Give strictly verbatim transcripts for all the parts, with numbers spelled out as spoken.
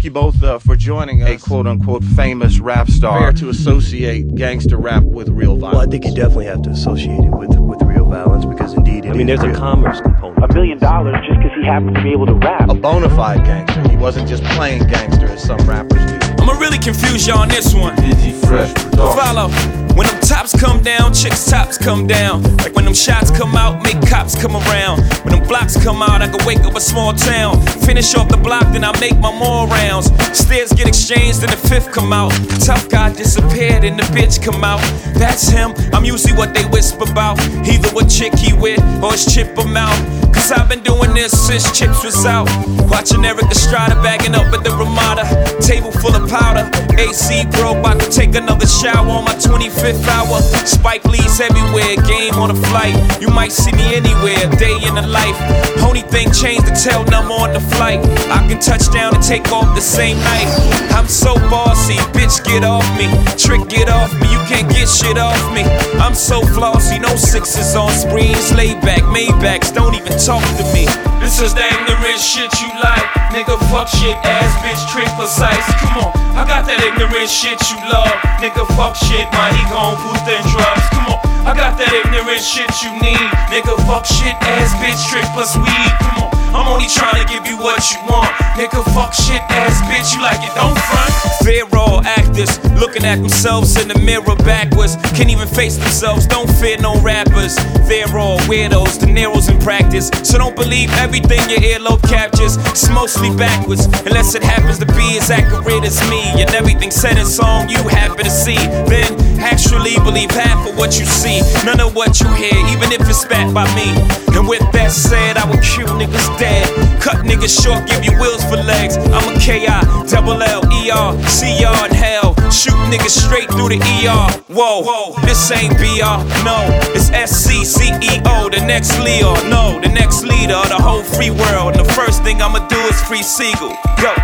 thank you both uh, for joining us. A quote-unquote famous rap star. Fair to associate gangster rap with real violence? Well, I think you definitely have to associate it with, with real violence because indeed it I mean, there's real. a commerce component. A million dollars just because he happens to be able to rap. A bona fide gangster. He wasn't just playing gangster as some rappers do. I'ma really confuse y'all on this one. Dizzy Fresh Production. Follow. When them tops come down, chicks' tops come down. Like when them shots come out, make cops come around. When them blocks come out, I can wake up a small town. Finish off the block, then I make my more rounds. Stairs get exchanged, then the fifth come out. Tough guy disappeared, and the bitch come out. That's him, I'm usually what they whisper about. Either what chick he with, or his chip him out. Cause I've been doing this since Chips was out. Watching Eric Estrada bagging up at the Ramada. Table full of powder, A C broke, about to take another shower on my twenty-fifth hour. Spike Lee's everywhere, game on a flight. You might see me anywhere, day in the life. Only thing changed, the tail number on the flight. I can touch down and take off the same night. I'm so bossy, bitch get off me. Trick get off me, you can't get shit off me. I'm so flossy, no sixes on screens. Laid back, Maybachs, don't even talk to me. This is the ignorant shit you like. Nigga, fuck shit, ass bitch, trick precise. Come on, I got that ignorant shit you love. Nigga, fuck shit, my he gon' boost and drugs. Come on, I got that ignorant shit you need. Nigga, fuck shit, ass bitch, trick plus weed. Come on, I'm only trying to give you what you want. Nigga, fuck shit, ass bitch, you like it, don't front. Fear all actors, looking at themselves in the mirror backwards. Can't even face themselves, don't fear no rappers. They're all weirdos, De Niro's in practice. So don't believe everything your earlobe captures. It's mostly backwards, unless it happens to be as accurate as me. And everything said in song you happen to see. Then actually believe half of what you see. None of what you hear, even if it's spat by me. And with that said, I would kill niggas dead. Cut niggas short, give you wheels for legs. I'm a K I, double L, E R, C R in hell. Shoot niggas straight through the E R. Whoa, whoa, this ain't B R, no. It's S C C E O, the next Leo. No, the next leader of the whole free world. And the first thing I'ma do is free Siegel. Go.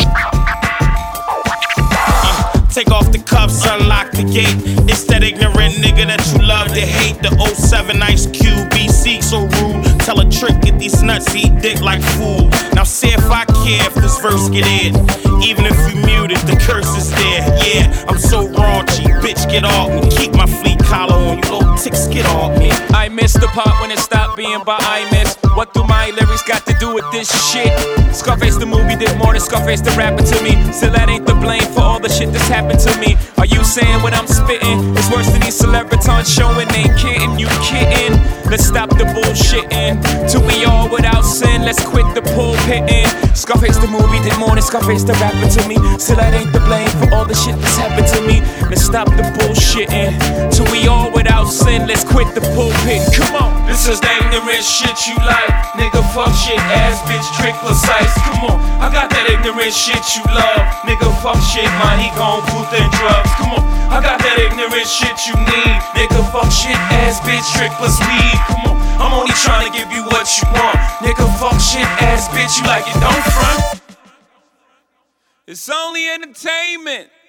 Take off the cuffs, unlock the gate. It's that ignorant nigga that you love to hate. The oh seven Ice Cube, B C so rude. Tell a trick, get these nuts, eat dick like food. Now see if I care if this verse get in. Even if you muted, the curse is there. Yeah, I'm so raunchy, bitch get off me. Keep my fleet collar on, you little ticks get off me. I missed the part when it stopped being by I miss. What do my lyrics got to do with this shit? Scarface the movie did more than Scarface the rapper to me. Still that ain't the blame for all the shit that's happened to me. Are you saying what I'm spitting is worse than these celebrities showing? Ain't kidding, you kidding? Let's stop the bullshitting. Till we all without sin, let's quit the pulpitting. Scarface the movie did more than Scarface the rapper to me. Still that ain't the blame for all the shit that's happened to me. Let's stop the bullshitting. Till we all without sin, let's quit the pulpit. Come on. This is the ignorant shit you like. Nigga, fuck shit, ass bitch, trick precise. Come on, I got that ignorant shit you love. Nigga, fuck shit, my he gon' boost and drugs. Come on, I got that ignorant shit you need. Nigga, fuck shit, ass bitch, trick plus weed. Come on, I'm only trying to give you what you want. Nigga, fuck shit, ass bitch, you like it, don't front. It's only entertainment.